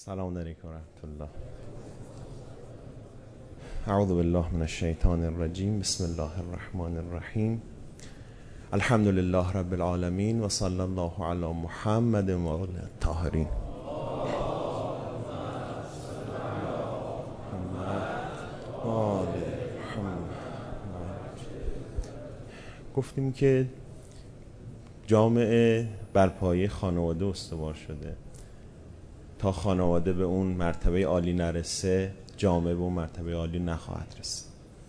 سلام علیکم و رحمت الله. اعوذ بالله من الشیطان الرجیم. بسم الله الرحمن الرحیم. الحمد لله رب العالمین و صلی الله علی محمد و آله الطاهرین. گفتیم که جامعه بر پایه خانواده استوار شده. تا خانواده به اون مرتبه عالی نرسه، جامعه به اون مرتبه عالی نخواهد رسید.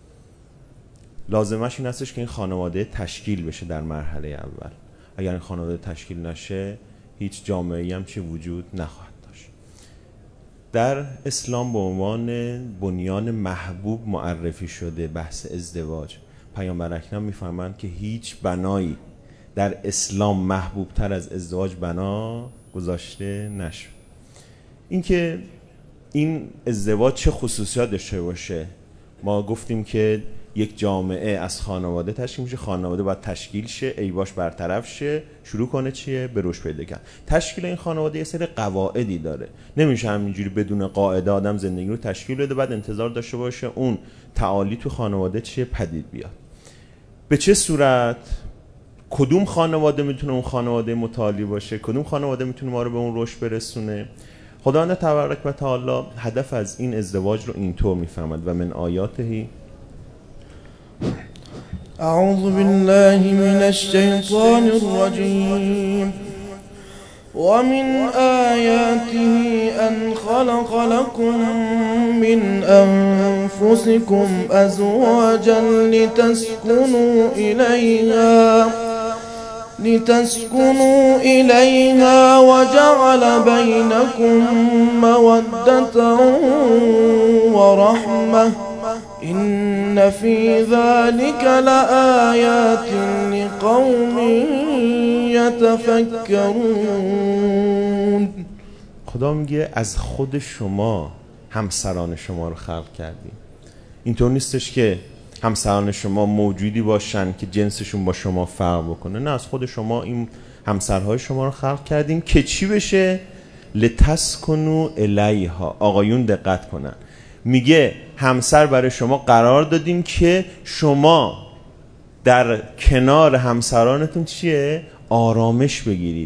لازمش این هستش که این خانواده تشکیل بشه در مرحله اول. اگر این خانواده تشکیل نشه، هیچ جامعه‌ای هم وجود نخواهد داشت. در اسلام به عنوان بنیان محبوب معرفی شده بحث ازدواج. پیامبر اکرم میفرمایند که هیچ بنایی در اسلام محبوب تر از ازدواج بنا گذاشته نشد. اینکه این ازدواج چه خصوصیات داشته باشه، ما گفتیم که یک جامعه از خانواده تشکیل میشه. خانواده باید تشکیل شه، عیباش برطرف شه، شروع کنه چیه؟ به رشد پیدا کردن. تشکیل این خانواده یه سری قواعدی داره. نمیشه همینجوری بدون قاعده آدم زندگی رو تشکیل بده بعد انتظار داشته باشه اون تعالی تو خانواده چیه پدید بیاد. به چه صورت؟ کدوم خانواده میتونه اون خانواده متعالی باشه؟ کدوم خانواده میتونه ما رو به اون رشد برسونه؟ خداوند تبارک و تعالی هدف از این ازدواج رو اینطور میفهمد و من آیاته اعوذ بالله من الشیطان الرجیم ومن آیاته ان خلق لكم من انفسكم ازواجا لتسكنوا إليها وجعل بينكم مودة ورحمة إن في ذلك لآيات لقوم يتفكرون. خدا میگه از خود شما همسران شما رو خلق کردیم. اینطور نیستش که همسران شما موجودی باشن که جنسشون با شما فرق بکنه. نه، از خود شما این همسرهای شما رو خلق کردیم که چی بشه؟ لتسکنوا الیها. آقایون دقت کنن، میگه همسر برای شما قرار دادیم که شما در کنار همسرانتون چیه؟ آرامش بگیرید.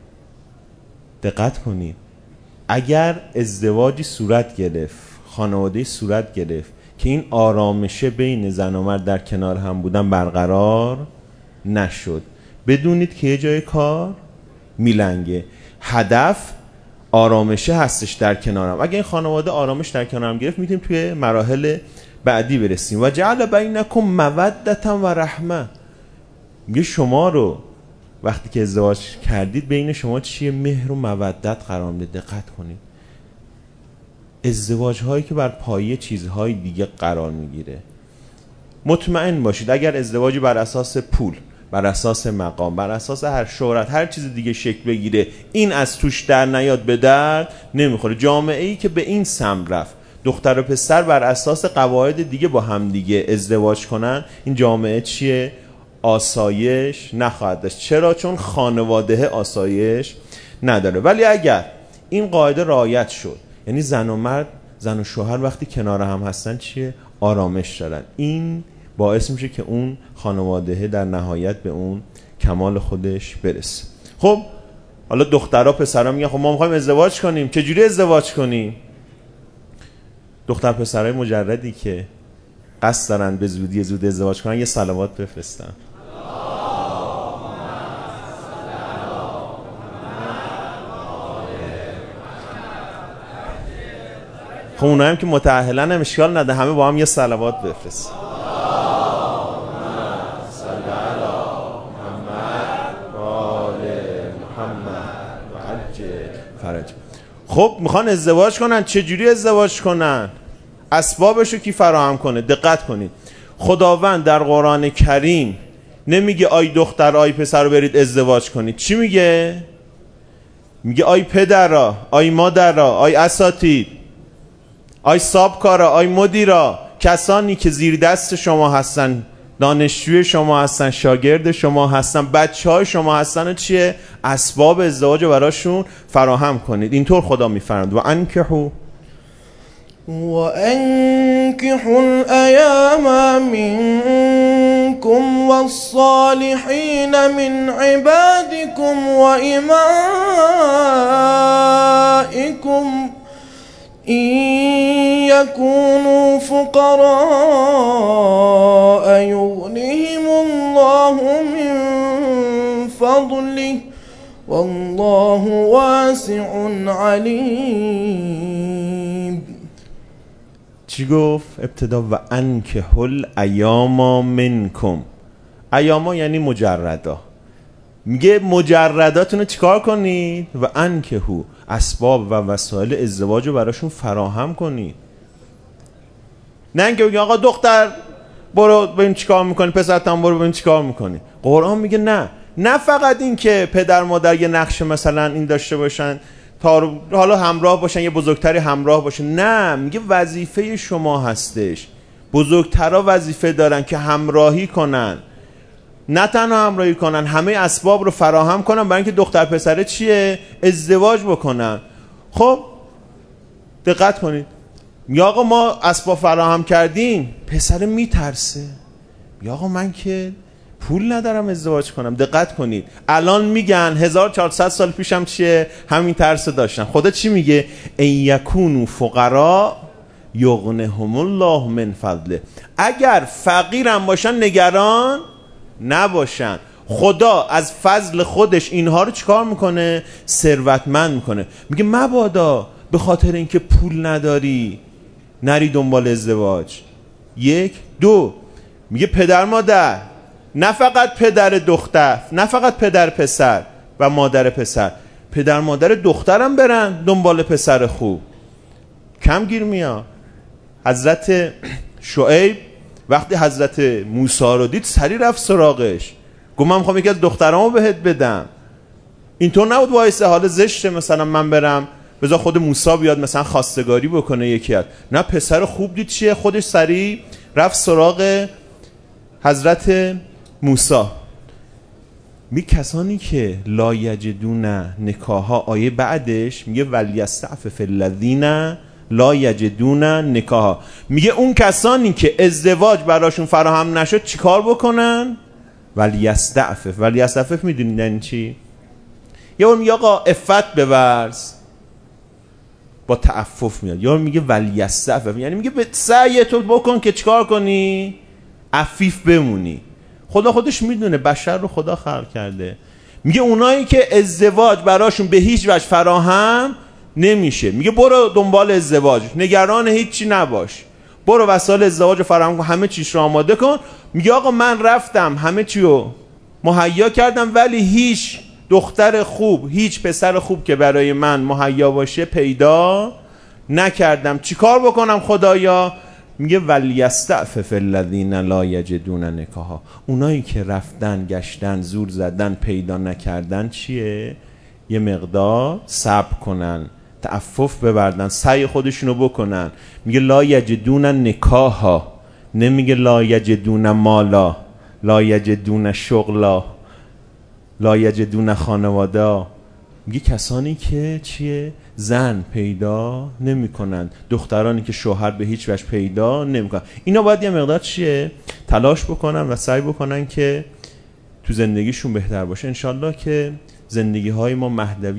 دقت کنید، اگر ازدواجی صورت گرفت، خانواده‌ای صورت گرفت که این آرامشه بین زن و مرد در کنار هم بودن برقرار نشد، بدونید که یه جای کار میلنگه. هدف آرامشه هستش در کنار هم. اگه این خانواده آرامش در کنار هم گرفت، میتونیم توی مراحل بعدی برسیم. و جعل بینکم مودة و رحمه. میگه شما رو وقتی که ازدواج کردید بین شما چیه؟ مهر و مودت قرار میده. دقت کنید، ازدواج هایی که بر پایه چیزهای دیگه قرار میگیره، مطمئن باشید اگر ازدواجی بر اساس پول، بر اساس مقام، بر اساس هر شهرت، هر چیز دیگه شکل بگیره، این از توش در نیاد به درد نمیخوره. جامعه ای که به این سمت رفت، دختر و پسر بر اساس قواعد دیگه با هم دیگه ازدواج کنن، این جامعه چیه؟ آسایش نخواهد داشت. چرا؟ چون خانواده آسایش نداره. ولی اگر این قاعده رعایت شد، یعنی زن و مرد، زن و شوهر وقتی کنار هم هستن چیه؟ آرامش دارن. این باعث میشه که اون خانواده در نهایت به اون کمال خودش برسه. خب حالا دخترها پسرها میگن خب ما میخوایم ازدواج کنیم، چجوری ازدواج کنیم؟ دختر پسرای مجردی که قصد دارن به زودی زود ازدواج کنن یه صلوات بفرستن. خب اونایی هم که متأهلن هم اشکال نده، همه با هم یه صلوات بفرست. خب میخوان ازدواج کنن، چجوری ازدواج کنن؟ اسبابشو کی فراهم کنه؟ دقت کنید، خداوند در قرآن کریم نمیگه آی دختر آی پسر رو برید ازدواج کنید. چی میگه؟ میگه آی پدرها، آی مادرها، آی اساتید، آی سابکارا، آی مدیرا، کسانی که زیر دست شما هستن دانشجوی شما هستن، شاگرد شما هستن، بچه‌های شما هستن، چیه؟ اسباب ازدواج براشون فراهم کنید. اینطور خدا میفرماید و انکحوا الأيام منكم والصالحين من عبادكم وإمائكم إن يكونوا فقراء يغنهم الله من فضله والله واسع عليم. چی گفت ابتدا؟ و انکحوا الایام منکم. ایاما یعنی مجردا. میگه مجرداتونو چیکار کنید؟ و انکحوا، اسباب و وسایل ازدواج رو براشون فراهم کنید. نه اینکه بگی آقا دختر برو ببین چیکار میکنی، پسرتم برو ببین چیکار میکنی. قرآن میگه نه فقط این که پدر مادر یه نقش مثلا این داشته باشن تا حالا همراه باشن، یه بزرگتری همراه باشه. نه، میگه وظیفه شما هستش. بزرگترها وظیفه دارن که همراهی کنن، نه تنها همراهی کنن، همه اسباب رو فراهم کنن برای اینکه دختر پسره چیه؟ ازدواج بکنن. خب دقت کنید، یا آقا ما اسباب فراهم کردیم، پسره میترسه، یا آقا من که پول ندارم ازدواج کنم. دقت کنید، الان میگن 1400 سال پیشم چیه؟ همین ترس داشتن. خدا چی میگه؟ ان یکونوا فقراء یغنهم الله من فضله. اگر فقیرم باشن نگران نباشن، خدا از فضل خودش اینها رو چیکار میکنه؟ ثروتمند میکنه. میگه مبادا به خاطر اینکه پول نداری نری دنبال ازدواج. یک. دو، میگه پدر مادر، نه فقط پدر دختر، نه فقط پدر پسر و مادر پسر، پدر مادر دخترم برن دنبال پسر خوب. کم گیر میاد. حضرت شعیب وقتی حضرت موسی رو دید سری رفت سراغش، گفت من میخوام یکی از دخترامو بهت بدم. اینطور نبود وایسه حال زشته مثلا من برم بذار خود موسی بیاد مثلا خواستگاری بکنه یکی از. نه، پسر خوب دید چیه؟ خودش سری رفت سراغ حضرت موسی. می کسانی که لا یجدون نکاحا، آیه بعدش میگه ولیستعفف الذین لا یجدون نکاحا. میگه اون کسانی که ازدواج براشون فراهم نشد چیکار بکنن؟ ولیستعفف میدونید یعنی چی؟ یه بار میگه آقا عفت بورز، با تعفف میاد. یا میگه ولیستعفف، یعنی میگه به سعی تو بکن که چیکار کنی؟ عفیف بمونی. خدا خودش میدونه بشر رو خدا خلق کرده. میگه اونایی که ازدواج براشون به هیچ وجه فراهم نمیشه، میگه برو دنبال ازدواج، نگران هیچی نباش، برو وسایل ازدواج رو فراهم کن، همه چیش رو آماده کن. میگه آقا من رفتم همه چی رو مهیا کردم ولی هیچ دختر خوب، هیچ پسر خوب که برای من مهیا باشه پیدا نکردم. چیکار بکنم خدایا؟ میگه ولیستعفف الذین لا یجدون نکاحا. اونایی که رفتن گشتن زور زدن پیدا نکردن چیه؟ یه مقدار صبر کنن، تعفف ببردن، سعی خودشونو بکنن. میگه لا یجدون نکاحا، نمیگه لا یجدون مالا، لا یجدون شغلا، لا یجدون خانواده. میگه کسانی که چیه؟ زن پیدا نمی کنن، دخترانی که شوهر به هیچ وجه پیدا نمی کنن. اینا باید یه مقدار چیه؟ تلاش بکنن و سعی بکنن که تو زندگیشون بهتر باشه. انشالله که زندگی های ما مهدوی